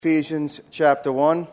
Ephesians chapter 1.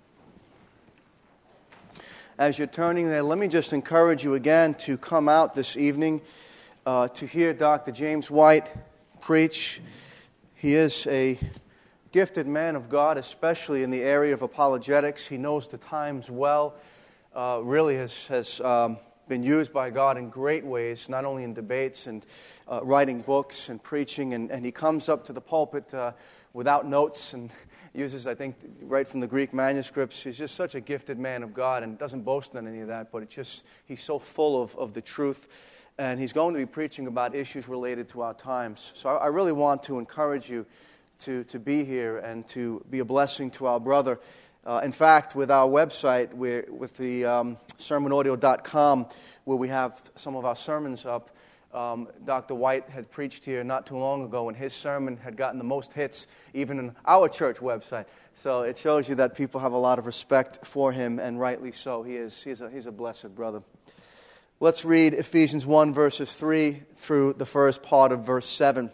As you're turning there, let me just encourage you again to come out this evening to hear Dr. James White preach. He is a gifted man of God, especially in the area of apologetics. He knows the times well, really has been used by God in great ways, not only in debates and writing books and preaching, and he comes up to the pulpit without notes and uses, I think, right from the Greek manuscripts. He's just such a gifted man of God and doesn't boast in any of that, but he's so full of the truth. And he's going to be preaching about issues related to our times. So I really want to encourage you to be here and to be a blessing to our brother. In fact, with our website, with the sermonaudio.com, where we have some of our sermons up, Dr. White had preached here not too long ago, and his sermon had gotten the most hits even in our church website. So it shows you that people have a lot of respect for him, and rightly so. He's a blessed brother. Let's read Ephesians 1, verses 3 through the first part of verse 7.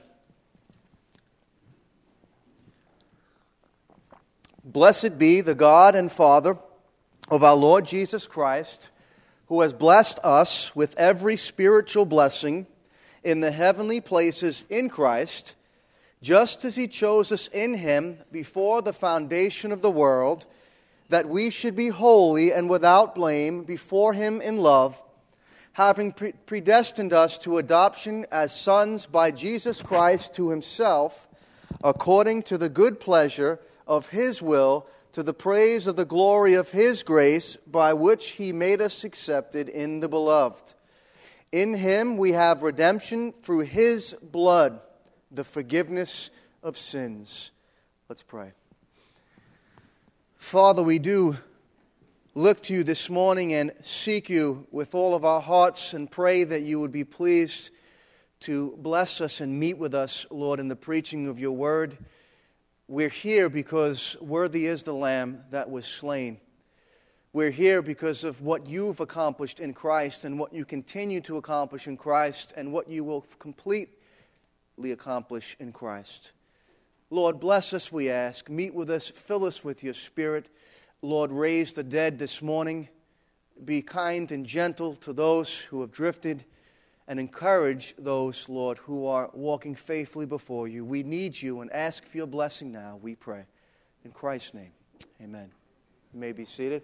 Blessed be the God and Father of our Lord Jesus Christ, who has blessed us with every spiritual blessing in the heavenly places in Christ, just as He chose us in Him before the foundation of the world, that we should be holy and without blame before Him in love, having predestined us to adoption as sons by Jesus Christ to Himself, according to the good pleasure of His will, to the praise of the glory of His grace, by which He made us accepted in the Beloved. In Him we have redemption through His blood, the forgiveness of sins. Let's pray. Father, we do look to You this morning and seek You with all of our hearts and pray that You would be pleased to bless us and meet with us, Lord, in the preaching of Your word. We're here because worthy is the Lamb that was slain. We're here because of what You've accomplished in Christ and what You continue to accomplish in Christ and what You will completely accomplish in Christ. Lord, bless us, we ask. Meet with us. Fill us with Your Spirit. Lord, raise the dead this morning. Be kind and gentle to those who have drifted, and encourage those, Lord, who are walking faithfully before You. We need You and ask for Your blessing now, we pray. In Christ's name, amen. You may be seated.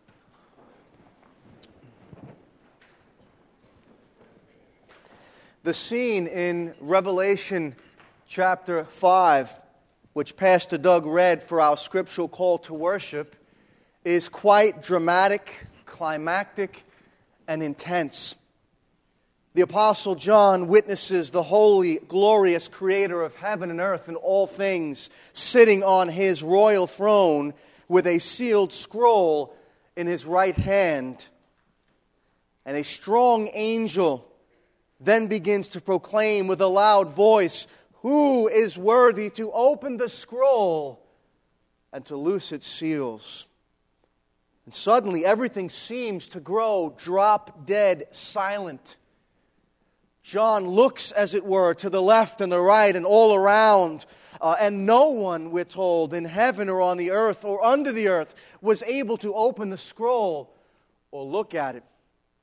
The scene in Revelation chapter 5, which Pastor Doug read for our scriptural call to worship, is quite dramatic, climactic, and intense. The Apostle John witnesses the holy, glorious Creator of heaven and earth and all things sitting on His royal throne with a sealed scroll in His right hand. And a strong angel then begins to proclaim with a loud voice, "Who is worthy to open the scroll and to loose its seals?" And suddenly everything seems to grow drop dead silent. John looks, as it were, to the left and the right and all around, and no one, we're told, in heaven or on the earth or under the earth was able to open the scroll or look at it.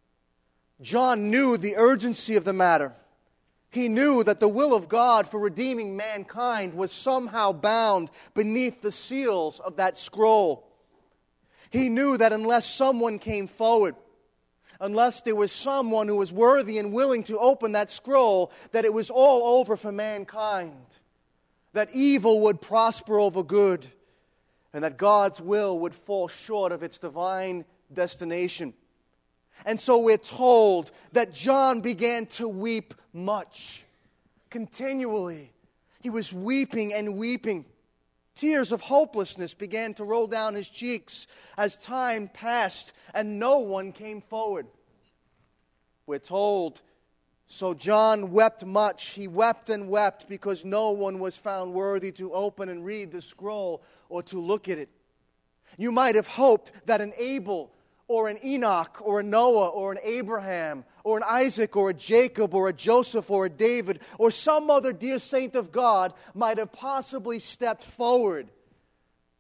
John knew the urgency of the matter. He knew that the will of God for redeeming mankind was somehow bound beneath the seals of that scroll. He knew that unless someone came forward, unless there was someone who was worthy and willing to open that scroll, that it was all over for mankind, that evil would prosper over good, and that God's will would fall short of its divine destination. And so we're told that John began to weep much, continually. He was weeping and weeping. Tears of hopelessness began to roll down his cheeks as time passed and no one came forward. We're told, so John wept much. He wept and wept because no one was found worthy to open and read the scroll or to look at it. You might have hoped that an Abel or an Enoch or a Noah or an Abraham or an Isaac or a Jacob or a Joseph or a David or some other dear saint of God might have possibly stepped forward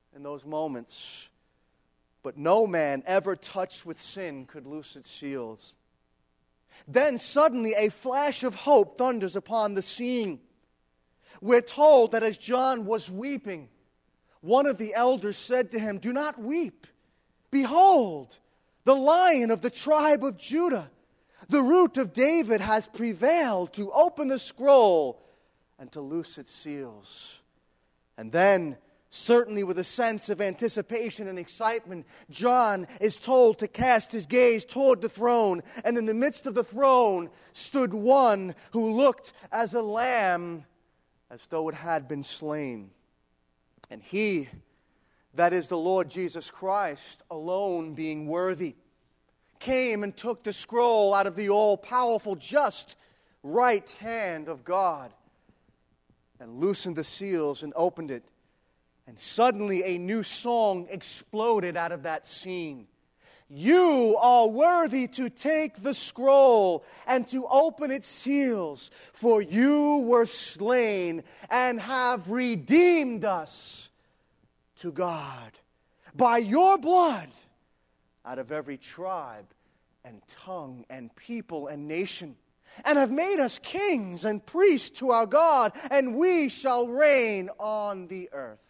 in those moments, but no man ever touched with sin could loose its seals. Then suddenly a flash of hope thunders upon the scene. We're told that as John was weeping, one of the elders said to him, "Do not weep. Behold, the Lion of the tribe of Judah, the Root of David, has prevailed to open the scroll and to loose its seals." And then, certainly with a sense of anticipation and excitement, John is told to cast his gaze toward the throne. And in the midst of the throne stood one who looked as a lamb, as though it had been slain. And he, that is the Lord Jesus Christ, alone being worthy, came and took the scroll out of the all-powerful, just right hand of God, and loosened the seals and opened it. And suddenly a new song exploded out of that scene. "You are worthy to take the scroll and to open its seals, for you were slain and have redeemed us to God by your blood out of every tribe and tongue and people and nation, and have made us kings and priests to our God, and we shall reign on the earth."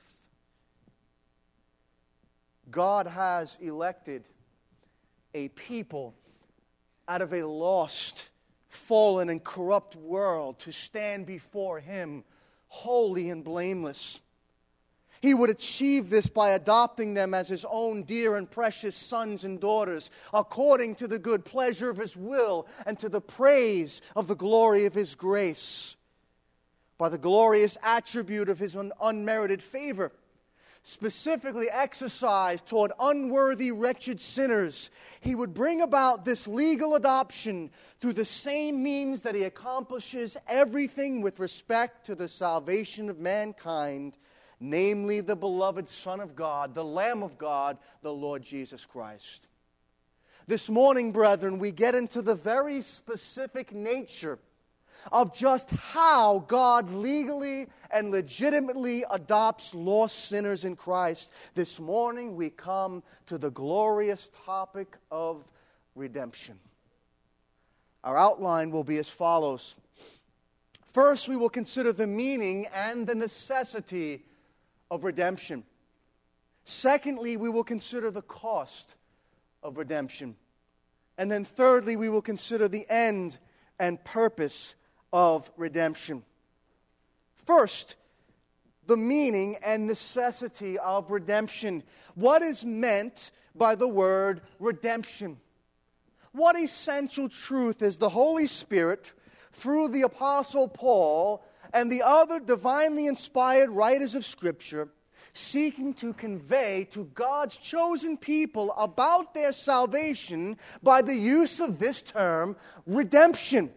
God has elected a people out of a lost, fallen, and corrupt world to stand before Him holy and blameless. He would achieve this by adopting them as His own dear and precious sons and daughters, according to the good pleasure of His will and to the praise of the glory of His grace. By the glorious attribute of His unmerited favor, specifically exercised toward unworthy, wretched sinners, He would bring about this legal adoption through the same means that He accomplishes everything with respect to the salvation of mankind, namely the beloved Son of God, the Lamb of God, the Lord Jesus Christ. This morning, brethren, we get into the very specific nature of just how God legally and legitimately adopts lost sinners in Christ. This morning we come to the glorious topic of redemption. Our outline will be as follows. First, we will consider the meaning and the necessity of redemption. Secondly, we will consider the cost of redemption. And then thirdly, we will consider the end and purpose of redemption. First, the meaning and necessity of redemption. What is meant by the word redemption? What essential truth is the Holy Spirit, through the Apostle Paul and the other divinely inspired writers of Scripture, seeking to convey to God's chosen people about their salvation by the use of this term, redemption?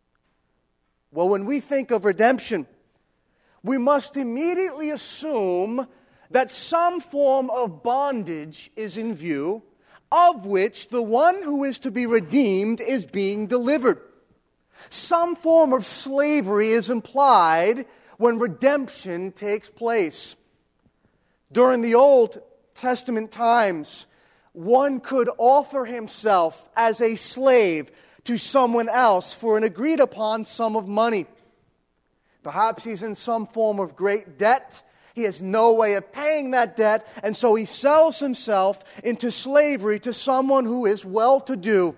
Well, when we think of redemption, we must immediately assume that some form of bondage is in view, of which the one who is to be redeemed is being delivered. Some form of slavery is implied when redemption takes place. During the Old Testament times, one could offer himself as a slave to someone else for an agreed-upon sum of money. Perhaps he's in some form of great debt. He has no way of paying that debt, and so he sells himself into slavery to someone who is well-to-do.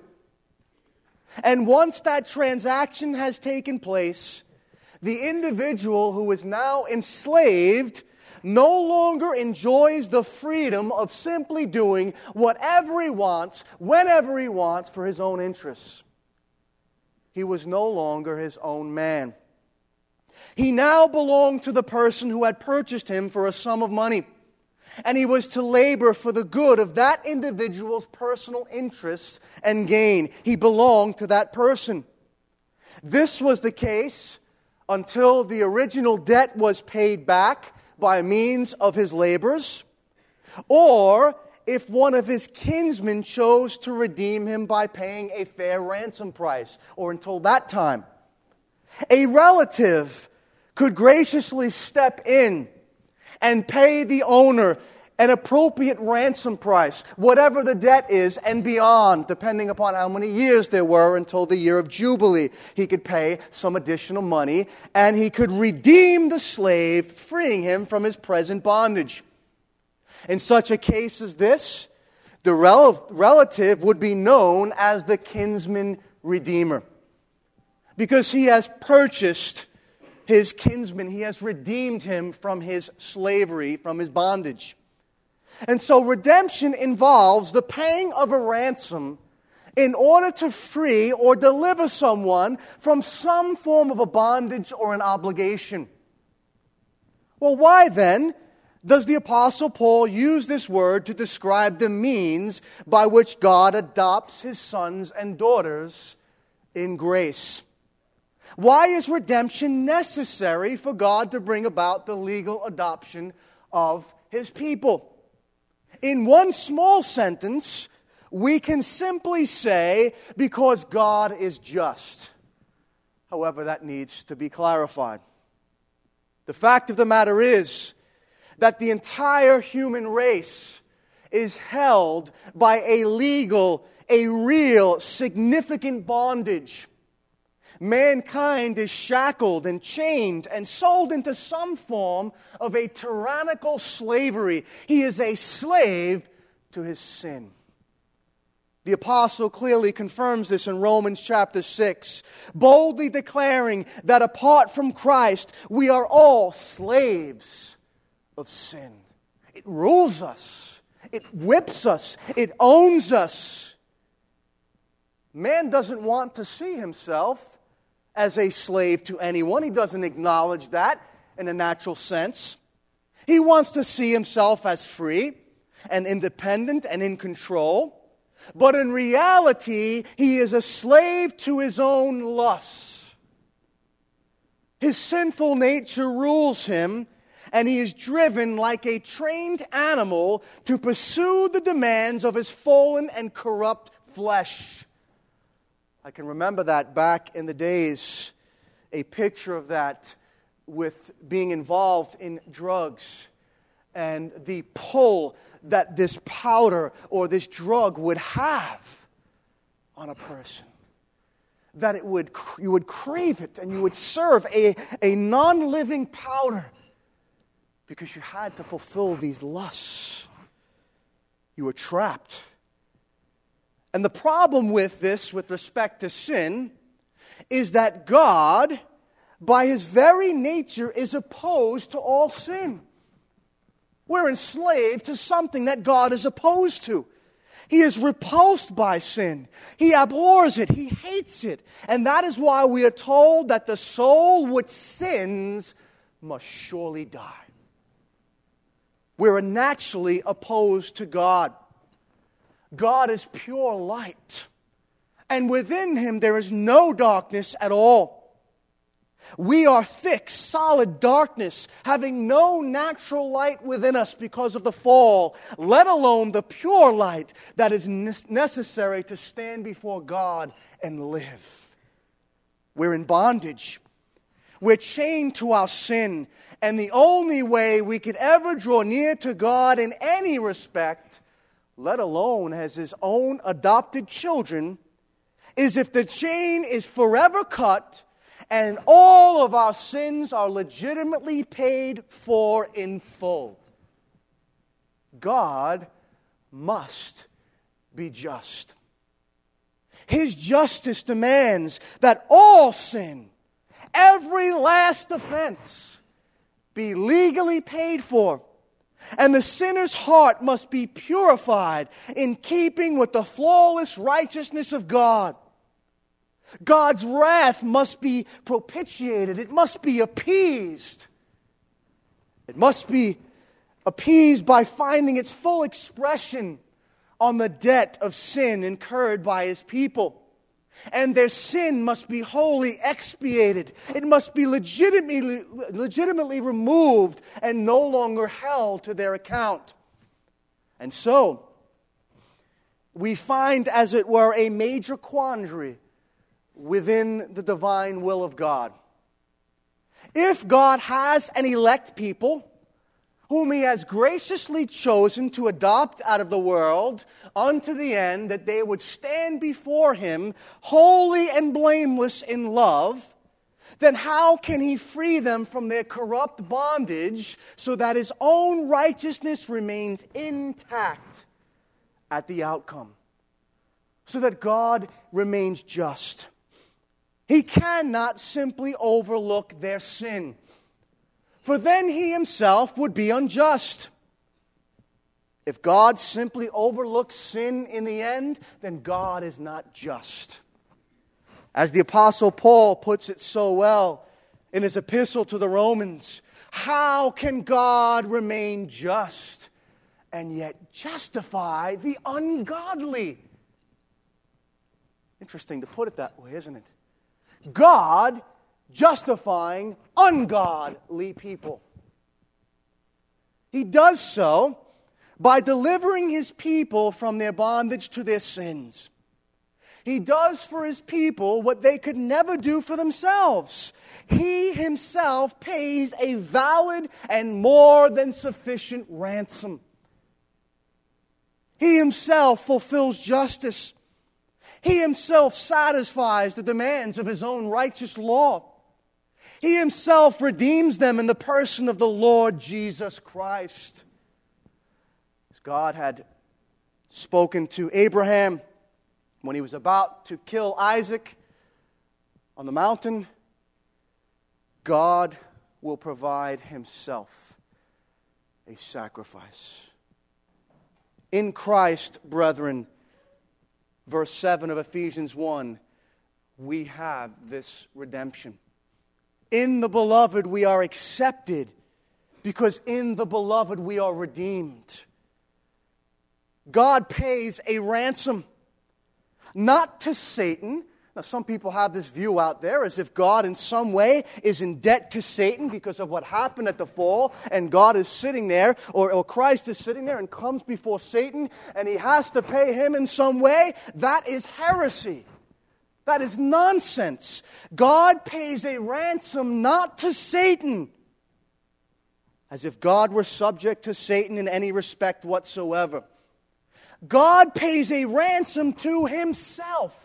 And once that transaction has taken place, the individual who is now enslaved no longer enjoys the freedom of simply doing whatever he wants, whenever he wants, for his own interests. He was no longer his own man. He now belonged to the person who had purchased him for a sum of money, and he was to labor for the good of that individual's personal interests and gain. He belonged to that person. This was the case until the original debt was paid back by means of his labors, or if one of his kinsmen chose to redeem him by paying a fair ransom price, or until that time. A relative could graciously step in and pay the owner an appropriate ransom price, whatever the debt is and beyond, depending upon how many years there were until the year of Jubilee. He could pay some additional money, and he could redeem the slave, freeing him from his present bondage. In such a case as this, the relative would be known as the kinsman redeemer, because he has purchased his kinsman. He has redeemed him from his slavery, from his bondage. And so redemption involves the paying of a ransom in order to free or deliver someone from some form of a bondage or an obligation. Well, why then does the Apostle Paul use this word to describe the means by which God adopts his sons and daughters in grace? Why is redemption necessary for God to bring about the legal adoption of his people? In one small sentence, we can simply say, because God is just. However, that needs to be clarified. The fact of the matter is that the entire human race is held by a legal, a real, significant bondage. Mankind is shackled and chained and sold into some form of a tyrannical slavery. He is a slave to his sin. The apostle clearly confirms this in Romans chapter 6, boldly declaring that apart from Christ, we are all slaves of sin. It rules us. It whips us. It owns us. Man doesn't want to see himself as a slave to anyone. He doesn't acknowledge that in a natural sense. He wants to see himself as free and independent and in control. But in reality, he is a slave to his own lusts. His sinful nature rules him, and he is driven like a trained animal to pursue the demands of his fallen and corrupt flesh. I can remember that back in the days, a picture of that with being involved in drugs and the pull that this powder or this drug would have on a person. That you would crave it and you would serve a non-living powder because you had to fulfill these lusts. You were trapped. And the problem with this, with respect to sin, is that God, by his very nature, is opposed to all sin. We're enslaved to something that God is opposed to. He is repulsed by sin. He abhors it. He hates it. And that is why we are told that the soul which sins must surely die. We're naturally opposed to God. God is pure light, and within him there is no darkness at all. We are thick, solid darkness, having no natural light within us because of the fall, let alone the pure light that is necessary to stand before God and live. We're in bondage. We're chained to our sin, and the only way we could ever draw near to God in any respect, let alone as his own adopted children, is if the chain is forever cut and all of our sins are legitimately paid for in full. God must be just. His justice demands that all sin, every last offense, be legally paid for. And the sinner's heart must be purified in keeping with the flawless righteousness of God. God's wrath must be propitiated. It must be appeased. It must be appeased by finding its full expression on the debt of sin incurred by his people. And their sin must be wholly expiated. It must be legitimately removed and no longer held to their account. And so, we find, as it were, a major quandary within the divine will of God. If God has an elect people, whom he has graciously chosen to adopt out of the world unto the end that they would stand before him holy and blameless in love, then how can he free them from their corrupt bondage so that his own righteousness remains intact at the outcome, so that God remains just? He cannot simply overlook their sin, for then he himself would be unjust. If God simply overlooks sin in the end, then God is not just. As the Apostle Paul puts it so well in his epistle to the Romans, how can God remain just and yet justify the ungodly? Interesting to put it that way, isn't it? God justifying ungodly people. He does so by delivering his people from their bondage to their sins. He does for his people what they could never do for themselves. He himself pays a valid and more than sufficient ransom. He himself fulfills justice. He himself satisfies the demands of his own righteous law. He himself redeems them in the person of the Lord Jesus Christ. As God had spoken to Abraham when he was about to kill Isaac on the mountain, God will provide himself a sacrifice. In Christ, brethren, verse 7 of Ephesians 1, we have this redemption. In the Beloved we are accepted, because in the Beloved we are redeemed. God pays a ransom, not to Satan. Now, some people have this view out there as if God in some way is in debt to Satan because of what happened at the fall, and God is sitting there, or Christ is sitting there and comes before Satan, and he has to pay him in some way. That is heresy. That is nonsense. God pays a ransom not to Satan, as if God were subject to Satan in any respect whatsoever. God pays a ransom to himself,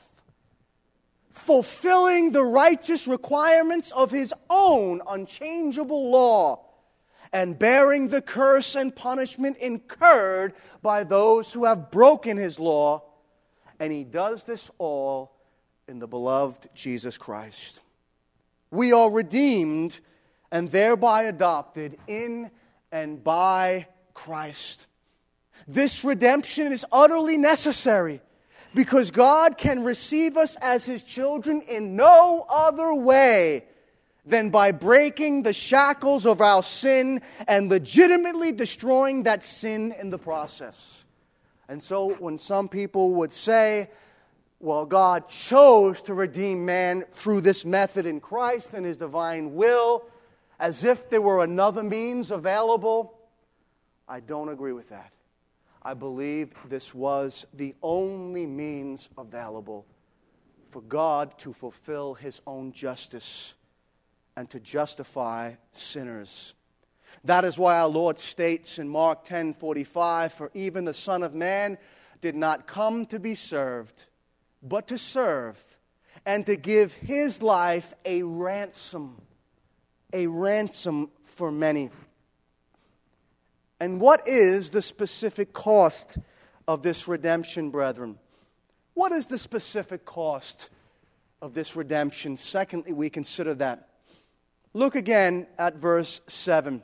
fulfilling the righteous requirements of his own unchangeable law and bearing the curse and punishment incurred by those who have broken his law. And he does this all in the beloved Jesus Christ. We are redeemed and thereby adopted in and by Christ. This redemption is utterly necessary because God can receive us as his children in no other way than by breaking the shackles of our sin and legitimately destroying that sin in the process. And so when some people would say, well, God chose to redeem man through this method in Christ and his divine will, as if there were another means available, I don't agree with that. I believe this was the only means available for God to fulfill his own justice and to justify sinners. That is why our Lord states in Mark 10:45, "For even the Son of Man did not come to be served, but to serve, and to give his life a ransom for many." And what is the specific cost of this redemption, brethren? What is the specific cost of this redemption? Secondly, we consider that. Look again at verse 7.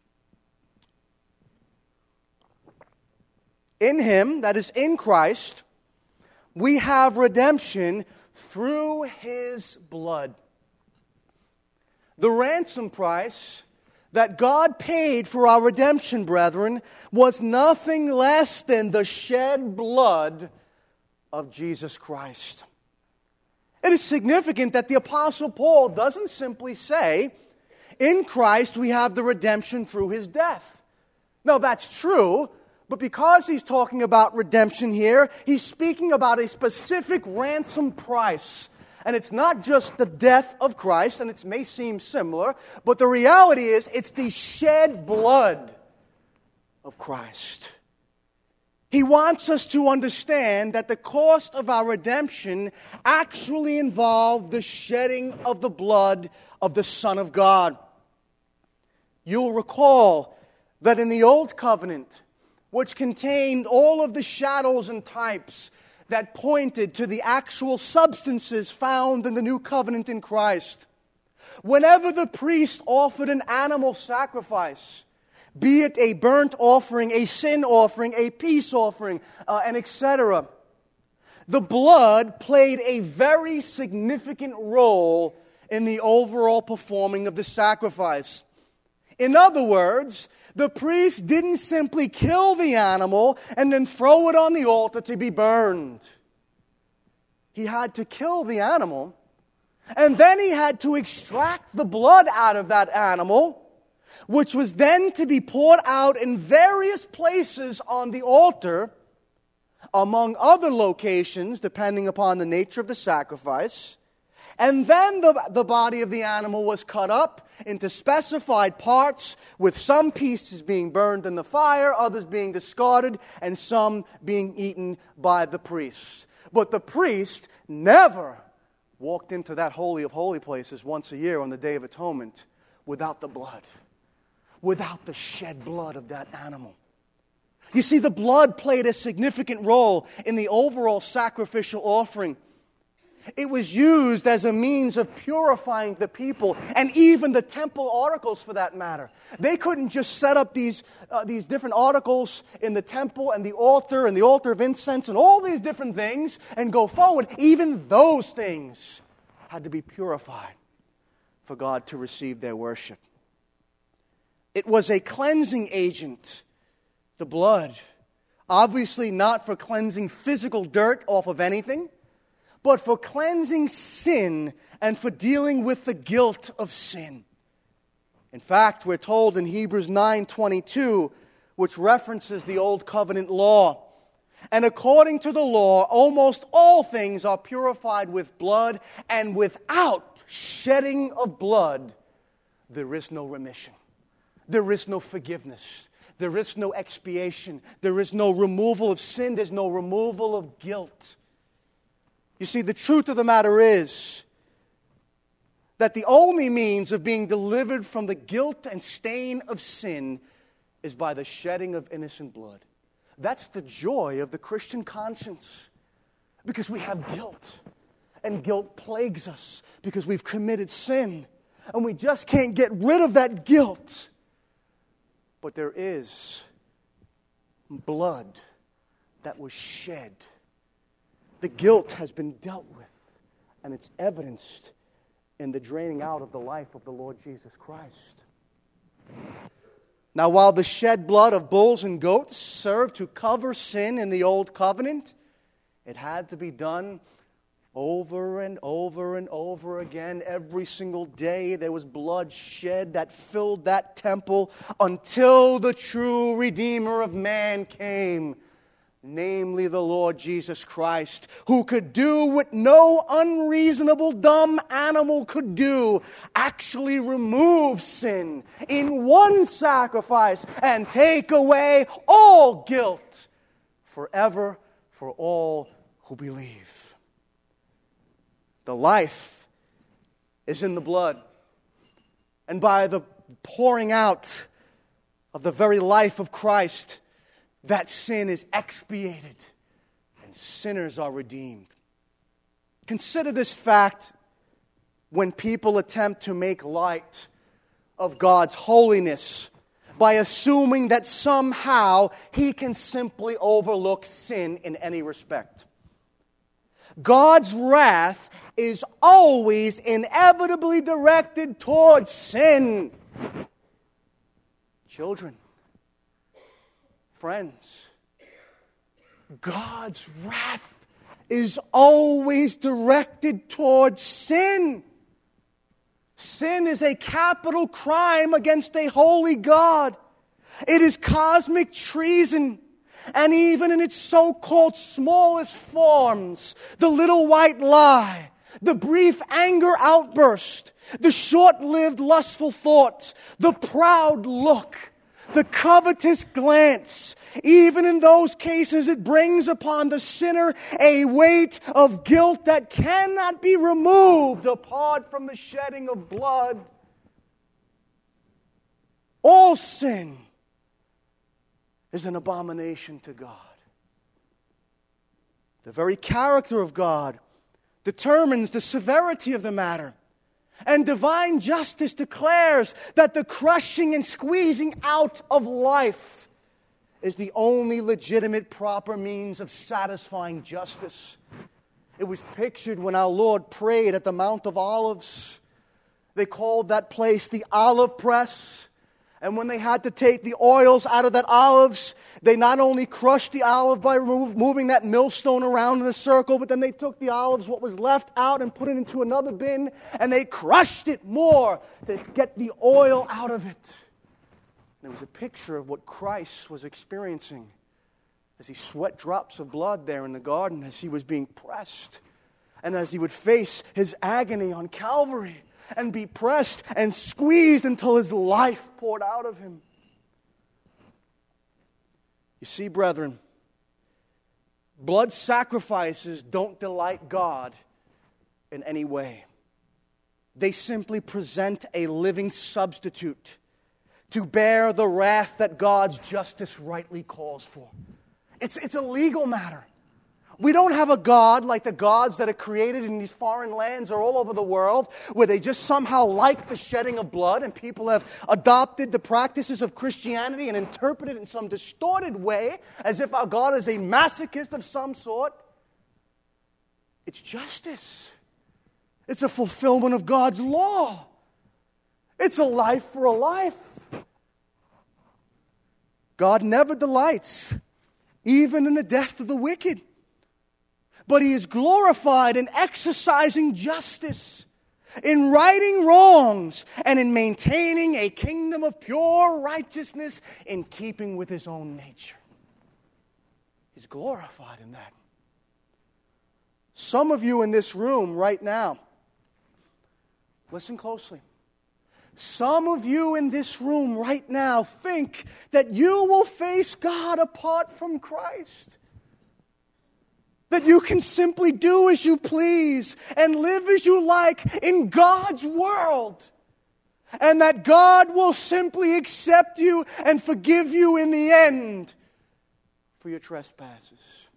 In him, that is in Christ, we have redemption through his blood. The ransom price that God paid for our redemption, brethren, was nothing less than the shed blood of Jesus Christ. It is significant that the Apostle Paul doesn't simply say, in Christ we have the redemption through his death. No, that's true, but because he's talking about redemption here, he's speaking about a specific ransom price. And it's not just the death of Christ, and it may seem similar, but the reality is it's the shed blood of Christ. He wants us to understand that the cost of our redemption actually involved the shedding of the blood of the Son of God. You'll recall that in the Old Covenant, which contained all of the shadows and types that pointed to the actual substances found in the New Covenant in Christ, whenever the priest offered an animal sacrifice, be it a burnt offering, a sin offering, a peace offering, and etc., the blood played a very significant role in the overall performing of the sacrifice. In other words, the priest didn't simply kill the animal and then throw it on the altar to be burned. He had to kill the animal, and then he had to extract the blood out of that animal, which was then to be poured out in various places on the altar, among other locations, depending upon the nature of the sacrifice. And then the body of the animal was cut up into specified parts, with some pieces being burned in the fire, others being discarded, and some being eaten by the priests. But the priest never walked into that Holy of Holy Places once a year on the Day of Atonement without the blood, without the shed blood of that animal. You see, the blood played a significant role in the overall sacrificial offering. It was used as a means of purifying the people, and even the temple articles for that matter. They couldn't just set up these different articles in the temple and the altar of incense and all these different things and go forward. Even those things had to be purified for God to receive their worship. It was a cleansing agent, the blood. Obviously not for cleansing physical dirt off of anything, but for cleansing sin and for dealing with the guilt of sin. In fact, we're told in Hebrews 9:22, which references the Old Covenant law, and according to the law, almost all things are purified with blood, and without shedding of blood, there is no remission. There is no forgiveness. There is no expiation. There is no removal of sin. There's no removal of guilt. You see, the truth of the matter is that the only means of being delivered from the guilt and stain of sin is by the shedding of innocent blood. That's the joy of the Christian conscience, because we have guilt, and guilt plagues us because we've committed sin, and we just can't get rid of that guilt. But there is blood that was shed. The guilt has been dealt with, and it's evidenced in the draining out of the life of the Lord Jesus Christ. Now, while the shed blood of bulls and goats served to cover sin in the Old Covenant, it had to be done over and over and over again. Every single day there was blood shed that filled that temple until the true Redeemer of man came, namely the Lord Jesus Christ, who could do what no unreasonable dumb animal could do, actually remove sin in one sacrifice and take away all guilt forever for all who believe. The life is in the blood, and by the pouring out of the very life of Christ, that sin is expiated and sinners are redeemed. Consider this fact when people attempt to make light of God's holiness by assuming that somehow He can simply overlook sin in any respect. God's wrath is always inevitably directed towards sin. Children, friends, God's wrath is always directed towards sin. Sin is a capital crime against a holy God. It is cosmic treason. And even in its so-called smallest forms, the little white lie, the brief anger outburst, the short-lived lustful thought, the proud look, The covetous glance, even in those cases, it brings upon the sinner a weight of guilt that cannot be removed apart from the shedding of blood. All sin is an abomination to God. The very character of God determines the severity of the matter. And divine justice declares that the crushing and squeezing out of life is the only legitimate, proper means of satisfying justice. It was pictured when our Lord prayed at the Mount of Olives. They called that place the olive press. And when they had to take the oils out of that olives, they not only crushed the olive by moving that millstone around in a circle, but then they took the olives, what was left out, and put it into another bin, and they crushed it more to get the oil out of it. And it was a picture of what Christ was experiencing as he sweat drops of blood there in the garden, as he was being pressed, and as he would face his agony on Calvary and be pressed and squeezed until his life poured out of him. You see, brethren, blood sacrifices don't delight God in any way. They simply present a living substitute to bear the wrath that God's justice rightly calls for. It's a legal matter. We don't have a God like the gods that are created in these foreign lands or all over the world, where they just somehow like the shedding of blood, and people have adopted the practices of Christianity and interpreted it in some distorted way as if our God is a masochist of some sort. It's justice. It's a fulfillment of God's law. It's a life for a life. God never delights even in the death of the wicked. But he is glorified in exercising justice, in righting wrongs, and in maintaining a kingdom of pure righteousness in keeping with his own nature. He's glorified in that. Some of you in this room right now, listen closely. Some of you in this room right now think that you will face God apart from Christ. That you can simply do as you please and live as you like in God's world. And that God will simply accept you and forgive you in the end for your trespasses.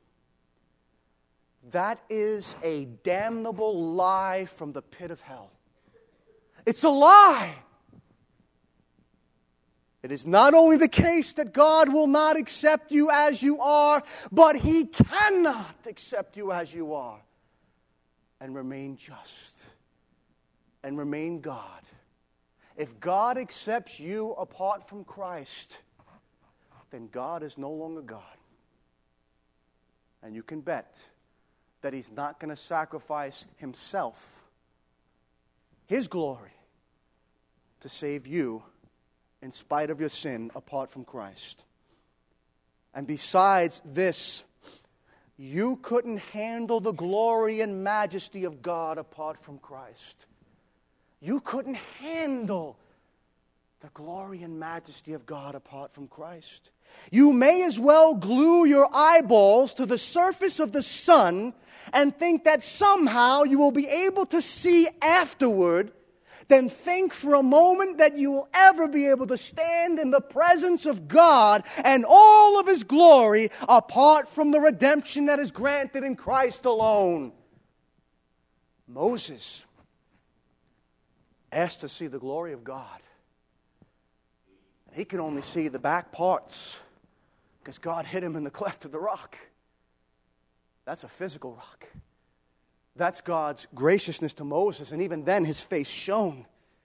That is a damnable lie from the pit of hell. It's a lie. It is not only the case that God will not accept you as you are, but He cannot accept you as you are and remain just and remain God. If God accepts you apart from Christ, then God is no longer God. And you can bet that He's not going to sacrifice Himself, His glory, to save you in spite of your sin apart from Christ. And besides this, you couldn't handle the glory and majesty of God apart from Christ. You couldn't handle the glory and majesty of God apart from Christ. You may as well glue your eyeballs to the surface of the sun and think that somehow you will be able to see afterward, then think for a moment that you will ever be able to stand in the presence of God and all of His glory apart from the redemption that is granted in Christ alone. Moses asked to see the glory of God. And he could only see the back parts because God hid him in the cleft of the rock. That's a physical rock. That's God's graciousness to Moses, and even then his face shone.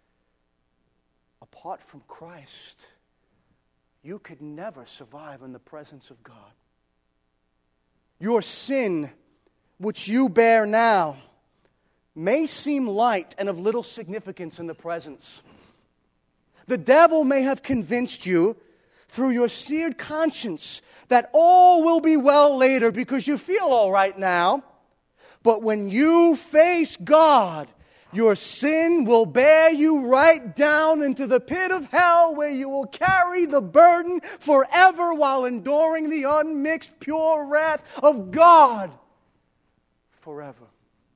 Apart from Christ, you could never survive in the presence of God. Your sin, which you bear now, may seem light and of little significance in the presence. The devil may have convinced you through your seared conscience that all will be well later because you feel all right now. But when you face God, Your sin will bear you right down into the pit of hell, where you will carry the burden forever while enduring the unmixed pure wrath of God forever.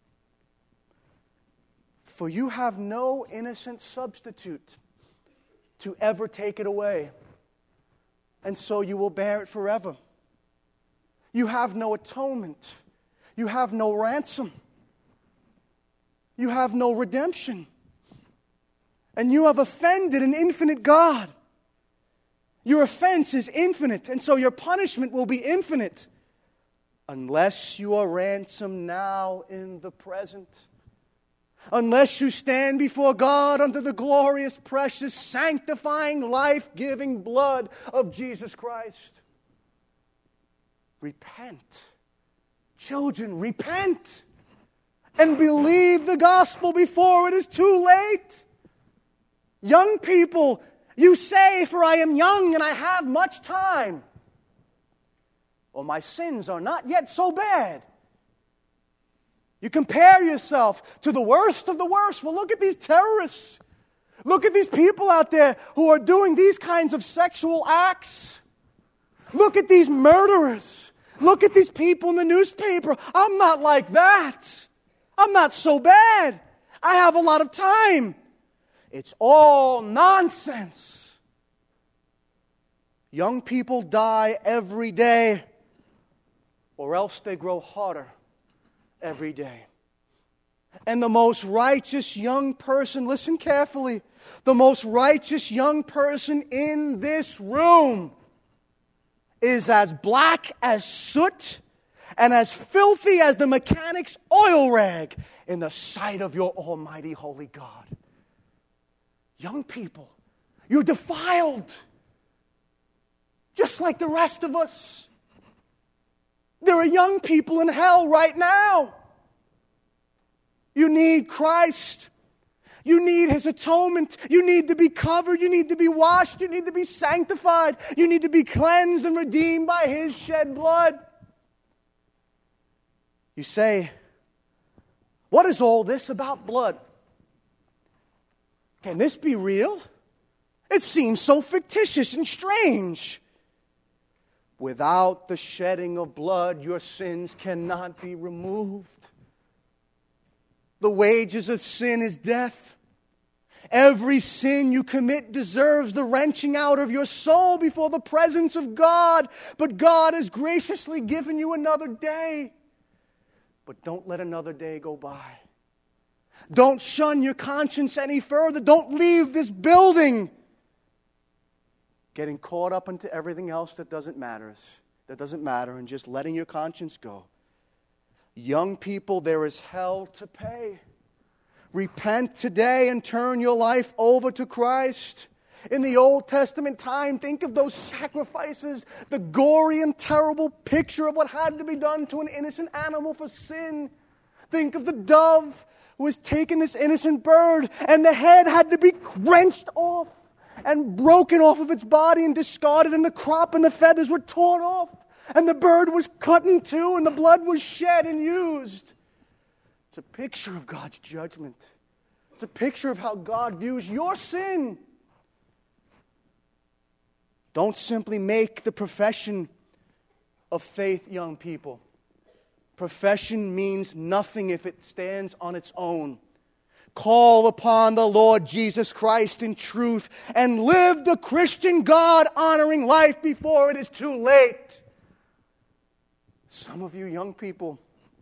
For you have no innocent substitute to ever take it away, and so you will bear it forever. You have no atonement. You have no ransom. You have no redemption. And you have offended an infinite God. Your offense is infinite, and so your punishment will be infinite unless you are ransomed now in the present. Unless you stand before God under the glorious, precious, sanctifying, life-giving blood of Jesus Christ. Repent. Children, repent. And believe the gospel before it is too late. Young people, you say, "For I am young and I have much time," or "My sins are not yet so bad." You compare yourself to the worst of the worst. Well, look at these terrorists. Look at these people out there who are doing these kinds of sexual acts. Look at these murderers. Look at these people in the newspaper. I'm not like that. I'm not so bad. I have a lot of time. It's all nonsense. Young people die every day, or else they grow harder every day. And the most righteous young person, listen carefully, the most righteous young person in this room is as black as soot and as filthy as the mechanic's oil rag in the sight of your almighty holy God. Young people, you're defiled, just like the rest of us. There are young people in hell right now. You need Christ. You need His atonement. You need to be covered. You need to be washed. You need to be sanctified. You need to be cleansed and redeemed by His shed blood. You say, "What is all this about blood? Can this be real? It seems so fictitious and strange." Without the shedding of blood, your sins cannot be removed. The wages of sin is death. Every sin you commit deserves the wrenching out of your soul before the presence of God. But God has graciously given you another day. But don't let another day go by. Don't shun your conscience any further. Don't leave this building getting caught up into everything else that doesn't matter, and just letting your conscience go. Young people, there is hell to pay. Repent today and turn your life over to Christ. In the Old Testament time, think of those sacrifices, the gory and terrible picture of what had to be done to an innocent animal for sin. Think of the dove who was taking this innocent bird, and the head had to be wrenched off and broken off of its body and discarded, and the crop and the feathers were torn off, and the bird was cut in two, and the blood was shed and used. It's a picture of God's judgment. It's a picture of how God views your sin. Don't simply make the profession of faith, young people. Profession means nothing if it stands on its own. Call upon the Lord Jesus Christ in truth and live the Christian God-honoring life before it is too late. Some of you young people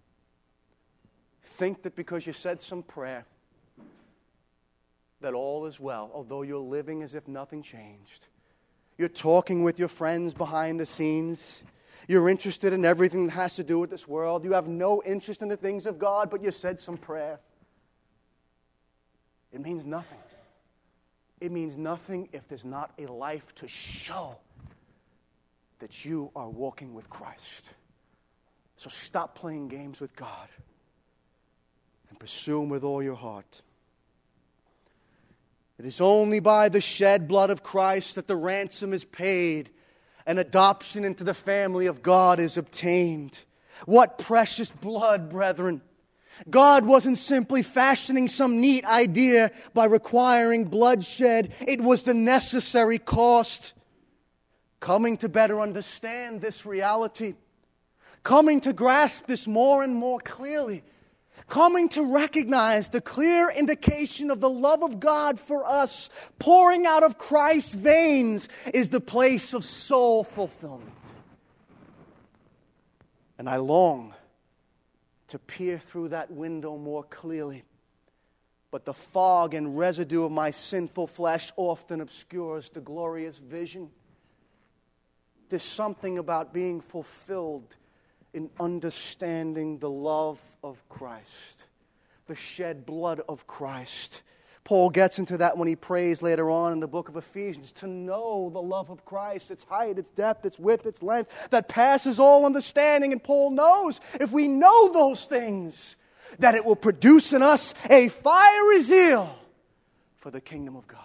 think that because you said some prayer that all is well, although you're living as if nothing changed. You're talking with your friends behind the scenes. You're interested in everything that has to do with this world. You have no interest in the things of God, but you said some prayer. It means nothing. It means nothing if there's not a life to show that you are walking with Christ. So stop playing games with God and pursue Him with all your heart. It is only by the shed blood of Christ that the ransom is paid and adoption into the family of God is obtained. What precious blood, brethren! God wasn't simply fashioning some neat idea by requiring bloodshed. It was the necessary cost. Coming to better understand this reality, coming to grasp this more and more clearly, coming to recognize the clear indication of the love of God for us, pouring out of Christ's veins, is the place of soul fulfillment. And I long to peer through that window more clearly. But the fog and residue of my sinful flesh often obscures the glorious vision. There's something about being fulfilled in understanding the love of Christ, the shed blood of Christ. Paul gets into that when he prays later on in the book of Ephesians, to know the love of Christ, its height, its depth, its width, its length, that passes all understanding. And Paul knows, if we know those things, that it will produce in us a fiery zeal for the kingdom of God.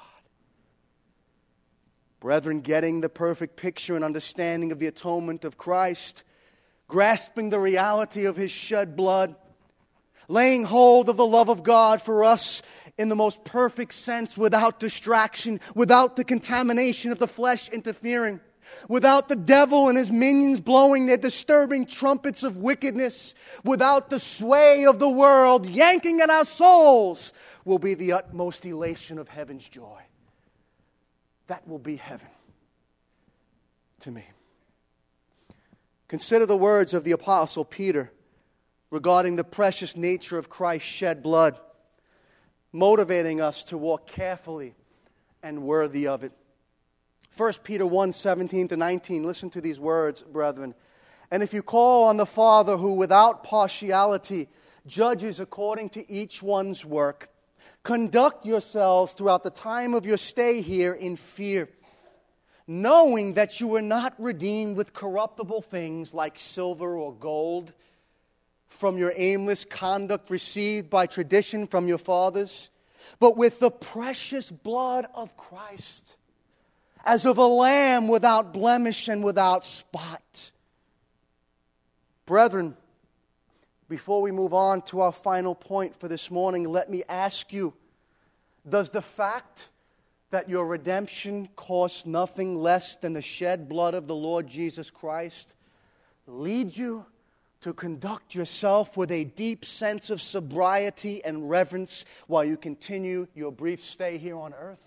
Brethren, getting the perfect picture and understanding of the atonement of Christ, grasping the reality of His shed blood, laying hold of the love of God for us in the most perfect sense, without distraction, without the contamination of the flesh interfering, without the devil and his minions blowing their disturbing trumpets of wickedness, without the sway of the world yanking at our souls, will be the utmost elation of heaven's joy. That will be heaven to me. Consider the words of the Apostle Peter regarding the precious nature of Christ's shed blood, motivating us to walk carefully and worthy of it. 1 Peter 1:17-19, listen to these words, brethren. And if you call on the Father who without partiality judges according to each one's work, conduct yourselves throughout the time of your stay here in fear, knowing that you were not redeemed with corruptible things like silver or gold from your aimless conduct received by tradition from your fathers, but with the precious blood of Christ, as of a lamb without blemish and without spot. Brethren, before we move on to our final point for this morning, let me ask you, does the fact that your redemption costs nothing less than the shed blood of the Lord Jesus Christ lead you to conduct yourself with a deep sense of sobriety and reverence while you continue your brief stay here on earth?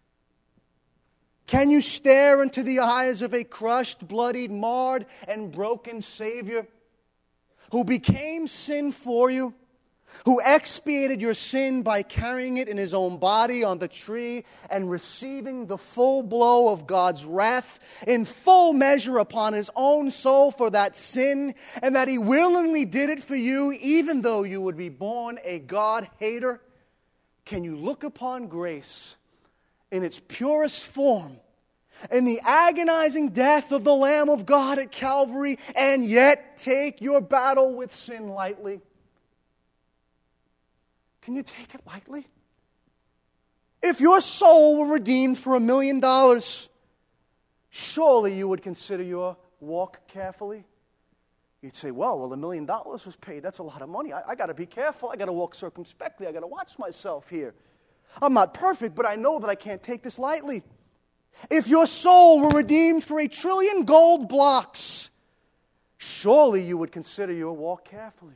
Can you stare into the eyes of a crushed, bloodied, marred, and broken Savior who became sin for you, who expiated your sin by carrying it in His own body on the tree and receiving the full blow of God's wrath in full measure upon His own soul for that sin, and that He willingly did it for you even though you would be born a God-hater? Can you look upon grace in its purest form, in the agonizing death of the Lamb of God at Calvary, and yet take your battle with sin lightly? Can you take it lightly? If your soul were redeemed for $1 million, surely you would consider your walk carefully. You'd say, well, $1 million was paid. That's a lot of money. I got to be careful. I got to walk circumspectly. I got to watch myself here. I'm not perfect, but I know that I can't take this lightly. If your soul were redeemed for 1 trillion gold blocks, surely you would consider your walk carefully.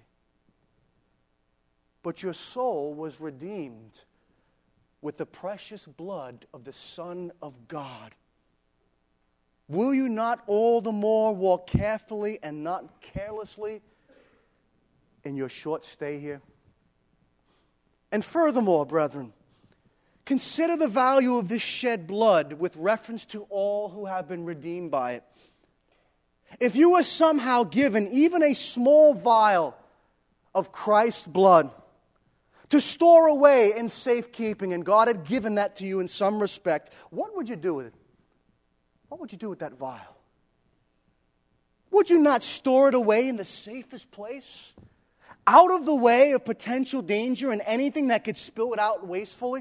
But your soul was redeemed with the precious blood of the Son of God. Will you not all the more walk carefully and not carelessly in your short stay here? And furthermore, brethren, consider the value of this shed blood with reference to all who have been redeemed by it. If you were somehow given even a small vial of Christ's blood to store away in safekeeping, and God had given that to you in some respect, what would you do with it? What would you do with that vial? Would you not store it away in the safest place, out of the way of potential danger and anything that could spill it out wastefully?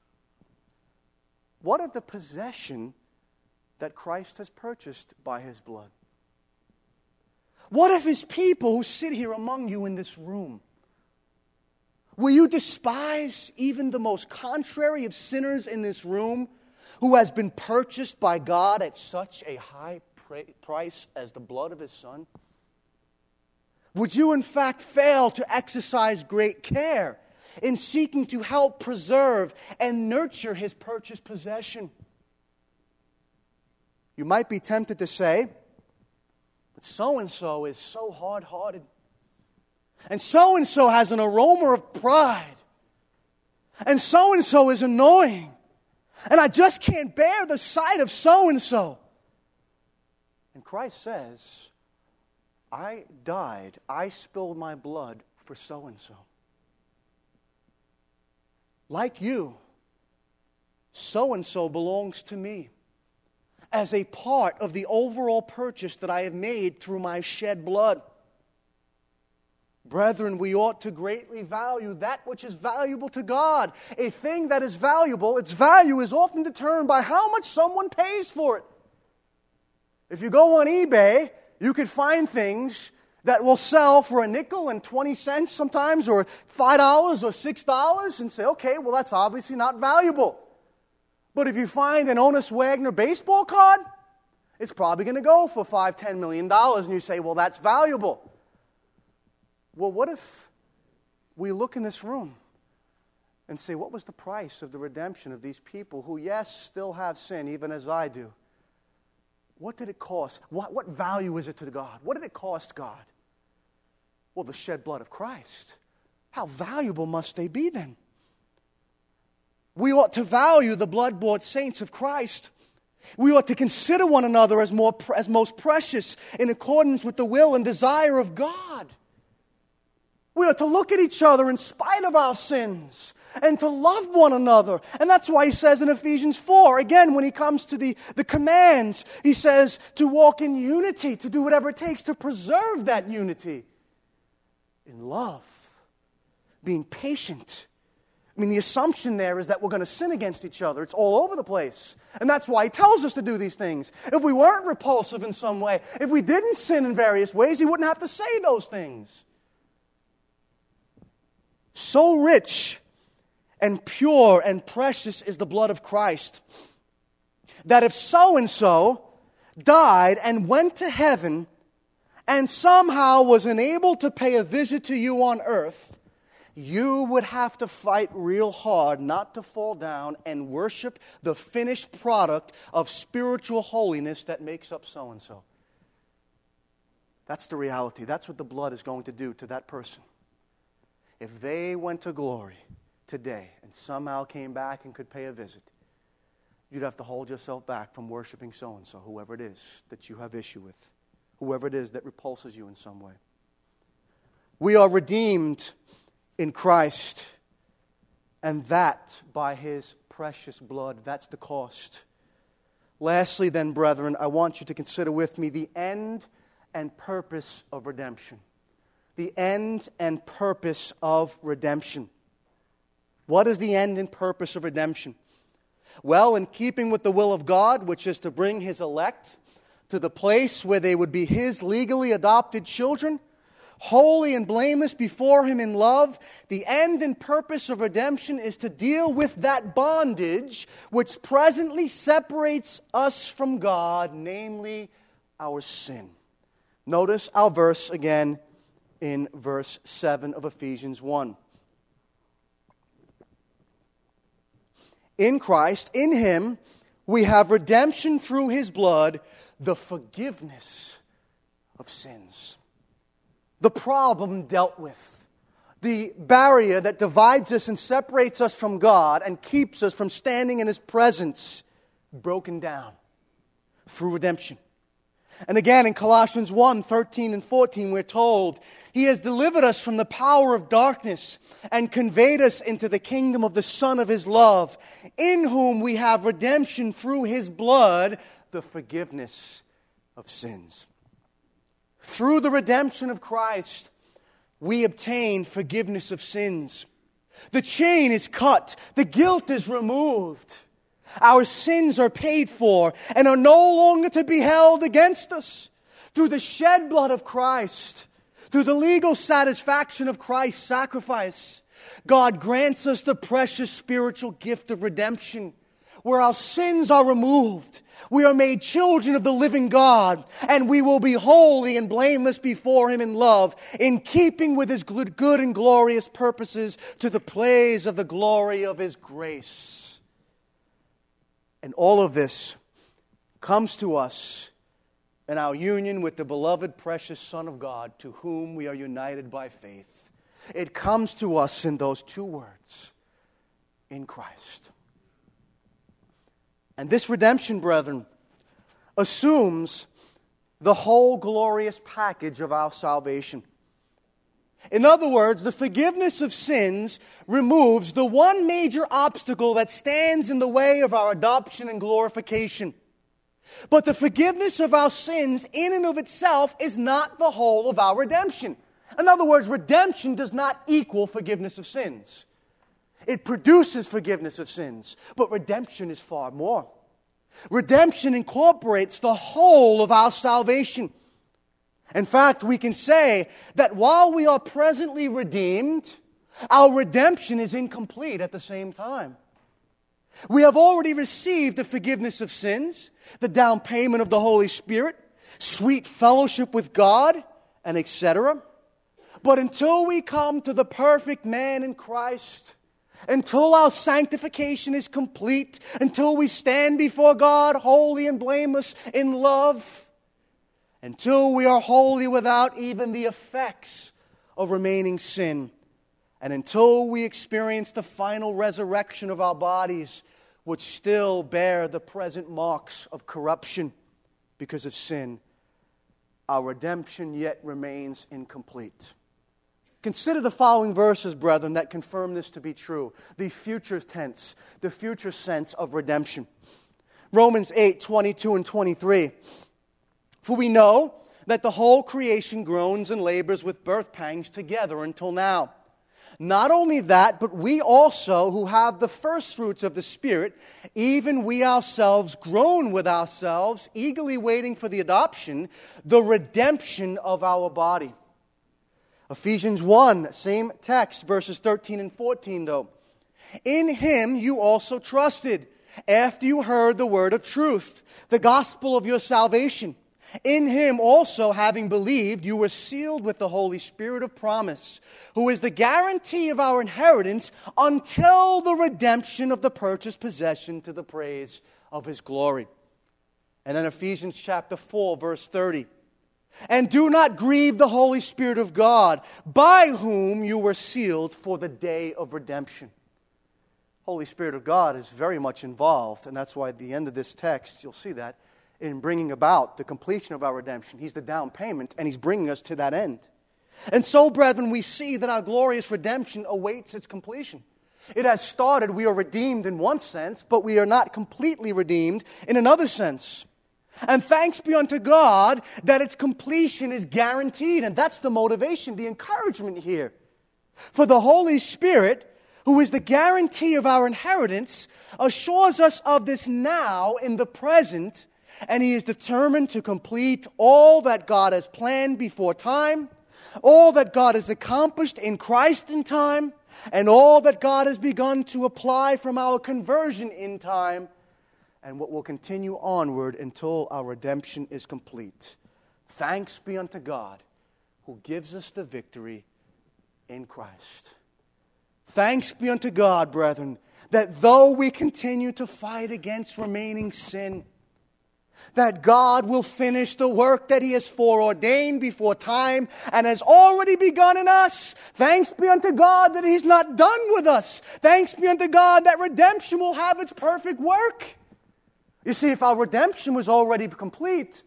What of the possession that Christ has purchased by His blood? What of His people who sit here among you in this room? Will you despise even the most contrary of sinners in this room who has been purchased by God at such a high price as the blood of His Son? Would you in fact fail to exercise great care in seeking to help preserve and nurture His purchased possession? You might be tempted to say, but so-and-so is so hard-hearted. And so-and-so has an aroma of pride. And so-and-so is annoying. And I just can't bear the sight of so-and-so. And Christ says, I died, I spilled my blood for so-and-so. Like you, so-and-so belongs to me as a part of the overall purchase that I have made through my shed blood. Brethren, we ought to greatly value that which is valuable to God. A thing that is valuable, its value is often determined by how much someone pays for it. If you go on eBay, you could find things that will sell for a nickel and 20 cents sometimes, or $5 or $6, and say, okay, well, that's obviously not valuable. But if you find an Honus Wagner baseball card, it's probably going to go for $5, $10 million, and you say, well, that's valuable. Well, what if we look in this room and say, what was the price of the redemption of these people who, yes, still have sin, even as I do? What did it cost? What value is it to God? What did it cost God? Well, the shed blood of Christ. How valuable must they be then? We ought to value the blood-bought saints of Christ. We ought to consider one another as most precious in accordance with the will and desire of God. We ought to look at each other in spite of our sins and to love one another. And that's why he says in Ephesians 4, again, when he comes to the commands, he says to walk in unity, to do whatever it takes to preserve that unity in love, being patient. I mean, the assumption there is that we're going to sin against each other. It's all over the place. And that's why he tells us to do these things. If we weren't repulsive in some way, if we didn't sin in various ways, he wouldn't have to say those things. So rich and pure and precious is the blood of Christ that if so-and-so died and went to heaven and somehow was unable to pay a visit to you on earth, you would have to fight real hard not to fall down and worship the finished product of spiritual holiness that makes up so-and-so. That's the reality. That's what the blood is going to do to that person. If they went to glory today and somehow came back and could pay a visit, you'd have to hold yourself back from worshiping so-and-so, whoever it is that you have issue with, whoever it is that repulses you in some way. We are redeemed in Christ, and that by His precious blood. That's the cost. Lastly then, brethren, I want you to consider with me the end and purpose of redemption. The end and purpose of redemption. What is the end and purpose of redemption? Well, in keeping with the will of God, which is to bring His elect to the place where they would be His legally adopted children, holy and blameless before Him in love, the end and purpose of redemption is to deal with that bondage which presently separates us from God, namely our sin. Notice our verse again in verse 7 of Ephesians 1. In Christ, in Him, we have redemption through His blood, the forgiveness of sins. The problem dealt with. The barrier that divides us and separates us from God and keeps us from standing in His presence, broken down through redemption. And again, in Colossians 1, 13 and 14, we're told, He has delivered us from the power of darkness and conveyed us into the kingdom of the Son of His love, in whom we have redemption through His blood, the forgiveness of sins. Through the redemption of Christ, we obtain forgiveness of sins. The chain is cut. The guilt is removed. Our sins are paid for and are no longer to be held against us. Through the shed blood of Christ, through the legal satisfaction of Christ's sacrifice, God grants us the precious spiritual gift of redemption, where our sins are removed. We are made children of the living God, and we will be holy and blameless before Him in love, in keeping with His good and glorious purposes, to the praise of the glory of His grace. And all of this comes to us in our union with the beloved, precious Son of God, to whom we are united by faith. It comes to us in those two words, in Christ. And this redemption, brethren, assumes the whole glorious package of our salvation. In other words, the forgiveness of sins removes the one major obstacle that stands in the way of our adoption and glorification. But the forgiveness of our sins in and of itself is not the whole of our redemption. In other words, redemption does not equal forgiveness of sins. It produces forgiveness of sins, but redemption is far more. Redemption incorporates the whole of our salvation. In fact, we can say that while we are presently redeemed, our redemption is incomplete at the same time. We have already received the forgiveness of sins, the down payment of the Holy Spirit, sweet fellowship with God, and etc. But until we come to the perfect man in Christ, until our sanctification is complete, until we stand before God holy and blameless in love, until we are holy without even the effects of remaining sin, and until we experience the final resurrection of our bodies, which still bear the present marks of corruption because of sin, our redemption yet remains incomplete. Consider the following verses, brethren, that confirm this to be true. The future tense, the future sense of redemption. Romans 8:22 and 23. For we know that the whole creation groans and labors with birth pangs together until now. Not only that, but we also who have the first fruits of the Spirit, even we ourselves groan with ourselves, eagerly waiting for the adoption, the redemption of our body. Ephesians 1, same text, verses 13 and 14 though. In Him you also trusted, after you heard the word of truth, the gospel of your salvation. In Him also, having believed, you were sealed with the Holy Spirit of promise, who is the guarantee of our inheritance until the redemption of the purchased possession, to the praise of His glory. And then Ephesians chapter 4, verse 30. And do not grieve the Holy Spirit of God, by whom you were sealed for the day of redemption. Holy Spirit of God is very much involved, and that's why at the end of this text, you'll see that, in bringing about the completion of our redemption. He's the down payment, and He's bringing us to that end. And so, brethren, we see that our glorious redemption awaits its completion. It has started. We are redeemed in one sense, but we are not completely redeemed in another sense. And thanks be unto God that its completion is guaranteed. And that's the motivation, the encouragement here. For the Holy Spirit, who is the guarantee of our inheritance, assures us of this now in the present, and He is determined to complete all that God has planned before time, all that God has accomplished in Christ in time, and all that God has begun to apply from our conversion in time, and what will continue onward until our redemption is complete. Thanks be unto God who gives us the victory in Christ. Thanks be unto God, brethren, that though we continue to fight against remaining sin, that God will finish the work that He has foreordained before time and has already begun in us. Thanks be unto God that He's not done with us. Thanks be unto God that redemption will have its perfect work. You see, if our redemption was already complete,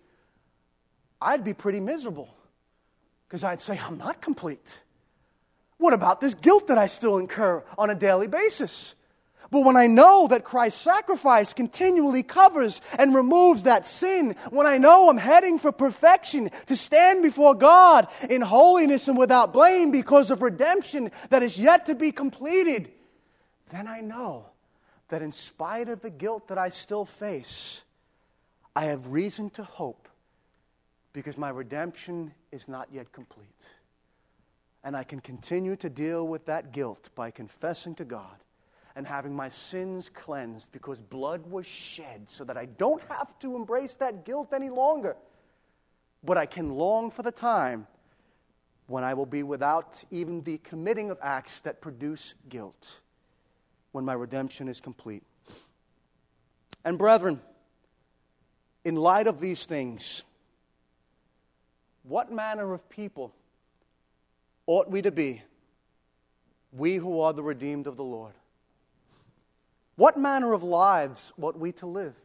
I'd be pretty miserable, because I'd say, I'm not complete. What about this guilt that I still incur on a daily basis? But when I know that Christ's sacrifice continually covers and removes that sin, when I know I'm heading for perfection, to stand before God in holiness and without blame because of redemption that is yet to be completed, then I know that in spite of the guilt that I still face, I have reason to hope because my redemption is not yet complete. And I can continue to deal with that guilt by confessing to God and having my sins cleansed because blood was shed so that I don't have to embrace that guilt any longer. But I can long for the time when I will be without even the committing of acts that produce guilt, when my redemption is complete. And brethren, in light of these things, what manner of people ought we to be, we who are the redeemed of the Lord? What manner of lives ought we to live?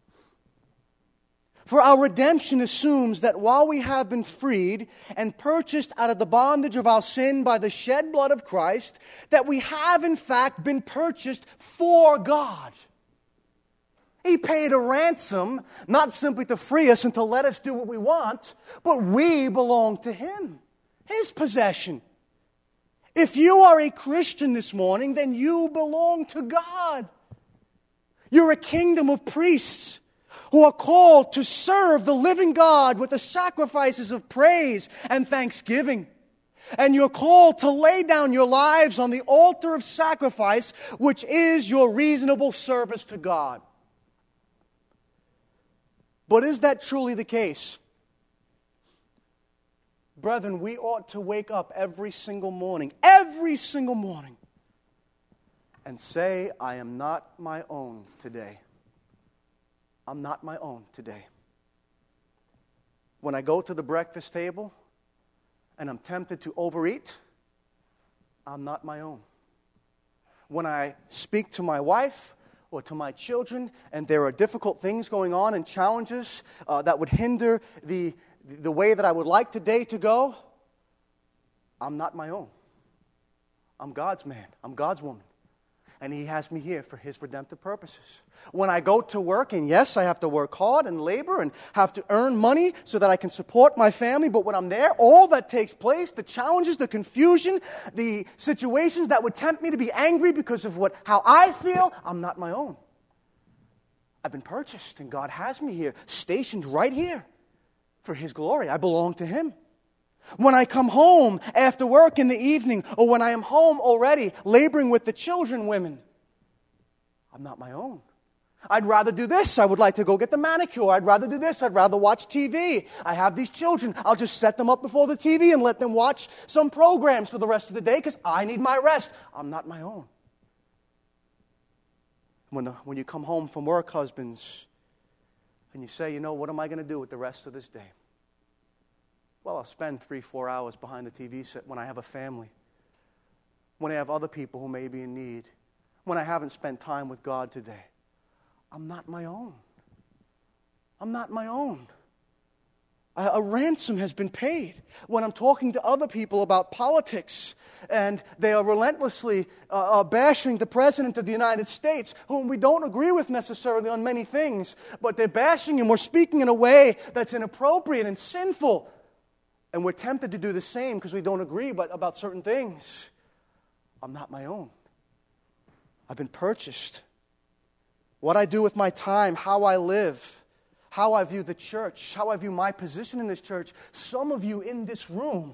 For our redemption assumes that while we have been freed and purchased out of the bondage of our sin by the shed blood of Christ, that we have in fact been purchased for God. He paid a ransom, not simply to free us and to let us do what we want, but we belong to Him, His possession. If you are a Christian this morning, then you belong to God. You're a kingdom of priests who are called to serve the living God with the sacrifices of praise and thanksgiving. And you're called to lay down your lives on the altar of sacrifice, which is your reasonable service to God. But is that truly the case? Brethren, we ought to wake up every single morning, and say, I am not my own today. I'm not my own today. When I go to the breakfast table and I'm tempted to overeat, I'm not my own. When I speak to my wife or to my children and there are difficult things going on and challenges that would hinder the way that I would like today to go, I'm not my own. I'm God's man. I'm God's woman. And He has me here for His redemptive purposes. When I go to work, and yes, I have to work hard and labor and have to earn money so that I can support my family, but when I'm there, all that takes place, the challenges, the confusion, the situations that would tempt me to be angry because of how I feel, I'm not my own. I've been purchased, and God has me here, stationed right here for His glory. I belong to Him. When I come home after work in the evening, or when I am home already laboring with the children, women, I'm not my own. I'd rather do this. I would like to go get the manicure. I'd rather do this. I'd rather watch TV. I have these children. I'll just set them up before the TV and let them watch some programs for the rest of the day because I need my rest. I'm not my own. When you come home from work, husbands, and you say, what am I going to do with the rest of this day? Well, I'll spend 3-4 hours behind the TV set when I have a family, when I have other people who may be in need, when I haven't spent time with God today. I'm not my own. I'm not my own. A ransom has been paid. When I'm talking to other people about politics and they are relentlessly bashing the President of the United States, whom we don't agree with necessarily on many things, but they're bashing him. We're speaking in a way that's inappropriate and sinful. And we're tempted to do the same because we don't agree about certain things. I'm not my own. I've been purchased. What I do with my time, how I live, how I view the church, how I view my position in this church. Some of you in this room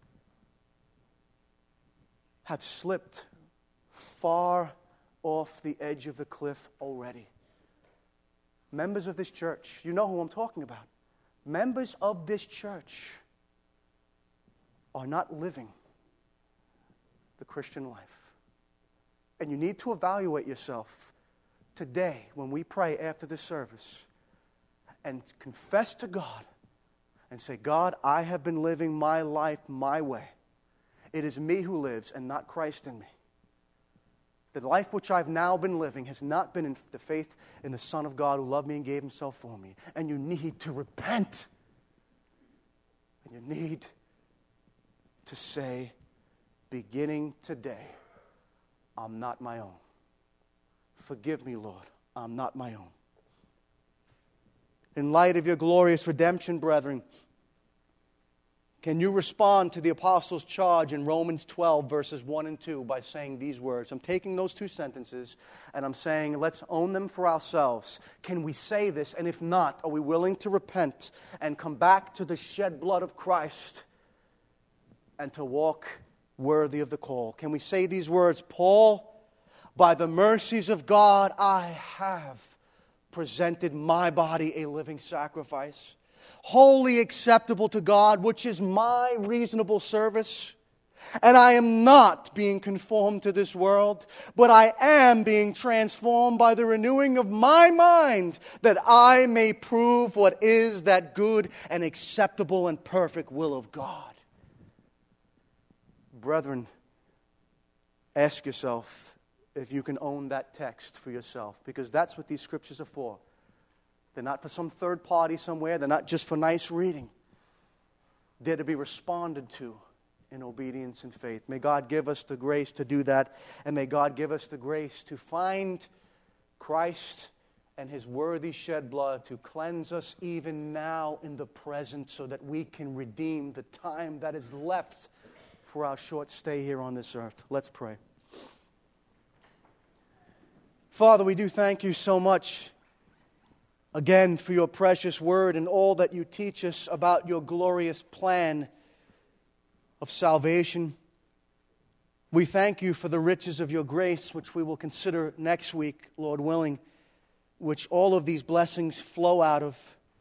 have slipped far off the edge of the cliff already. Members of this church, you know who I'm talking about. Members of this church are not living the Christian life. And you need to evaluate yourself today when we pray after this service and confess to God and say, God, I have been living my life my way. It is me who lives and not Christ in me. The life which I've now been living has not been in the faith in the Son of God who loved me and gave Himself for me. And you need to repent. And you need to say, beginning today, I'm not my own. Forgive me, Lord, I'm not my own. In light of your glorious redemption, brethren, can you respond to the apostles' charge in Romans 12, verses 1 and 2 by saying these words? I'm taking those two sentences and I'm saying, let's own them for ourselves. Can we say this? And if not, are we willing to repent and come back to the shed blood of Christ and to walk worthy of the call. Can we say these words? Paul, by the mercies of God, I have presented my body a living sacrifice, wholly acceptable to God, which is my reasonable service. And I am not being conformed to this world, but I am being transformed by the renewing of my mind, that I may prove what is that good and acceptable and perfect will of God. Brethren, ask yourself if you can own that text for yourself, because that's what these scriptures are for. They're not for some third party somewhere. They're not just for nice reading. They're to be responded to in obedience and faith. May God give us the grace to do that, and may God give us the grace to find Christ and His worthy shed blood to cleanse us even now in the present, so that we can redeem the time that is left for our short stay here on this earth. Let's pray. Father, we do thank you so much again for your precious word and all that you teach us about your glorious plan of salvation. We thank you for the riches of your grace, which we will consider next week, Lord willing, which all of these blessings flow out of.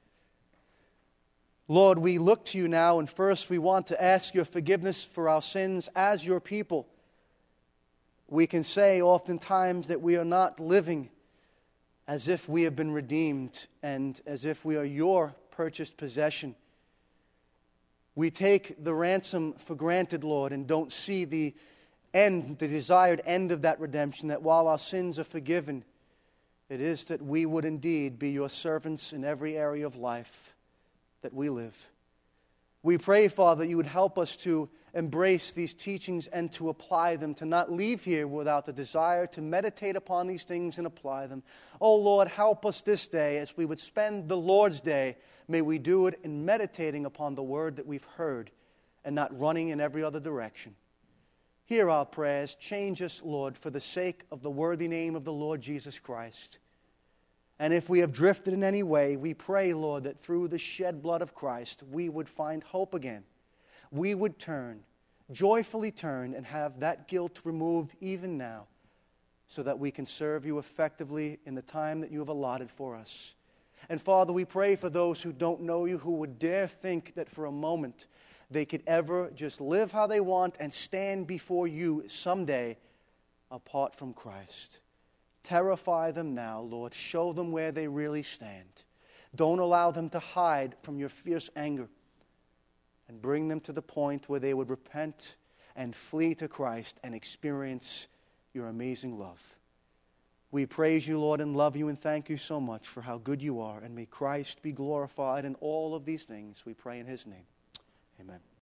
Lord, we look to you now, and first we want to ask your forgiveness for our sins as your people. We can say oftentimes that we are not living as if we have been redeemed and as if we are your purchased possession. We take the ransom for granted, Lord, and don't see the end, the desired end of that redemption, that while our sins are forgiven, it is that we would indeed be your servants in every area of life that we live. We pray, Father, you would help us to embrace these teachings and to apply them, to not leave here without the desire to meditate upon these things and apply them. Oh Lord, help us this day as we would spend the Lord's Day. May we do it in meditating upon the word that we've heard and not running in every other direction. Hear our prayers. Change us, Lord, for the sake of the worthy name of the Lord Jesus Christ. And if we have drifted in any way, we pray, Lord, that through the shed blood of Christ, we would find hope again. We would turn, joyfully turn, and have that guilt removed even now, so that we can serve you effectively in the time that you have allotted for us. And Father, we pray for those who don't know you, who would dare think that for a moment they could ever just live how they want and stand before you someday apart from Christ. Terrify them now, Lord. Show them where they really stand. Don't allow them to hide from your fierce anger, and bring them to the point where they would repent and flee to Christ and experience your amazing love. We praise you, Lord, and love you and thank you so much for how good you are. And may Christ be glorified in all of these things. We pray in his name. Amen.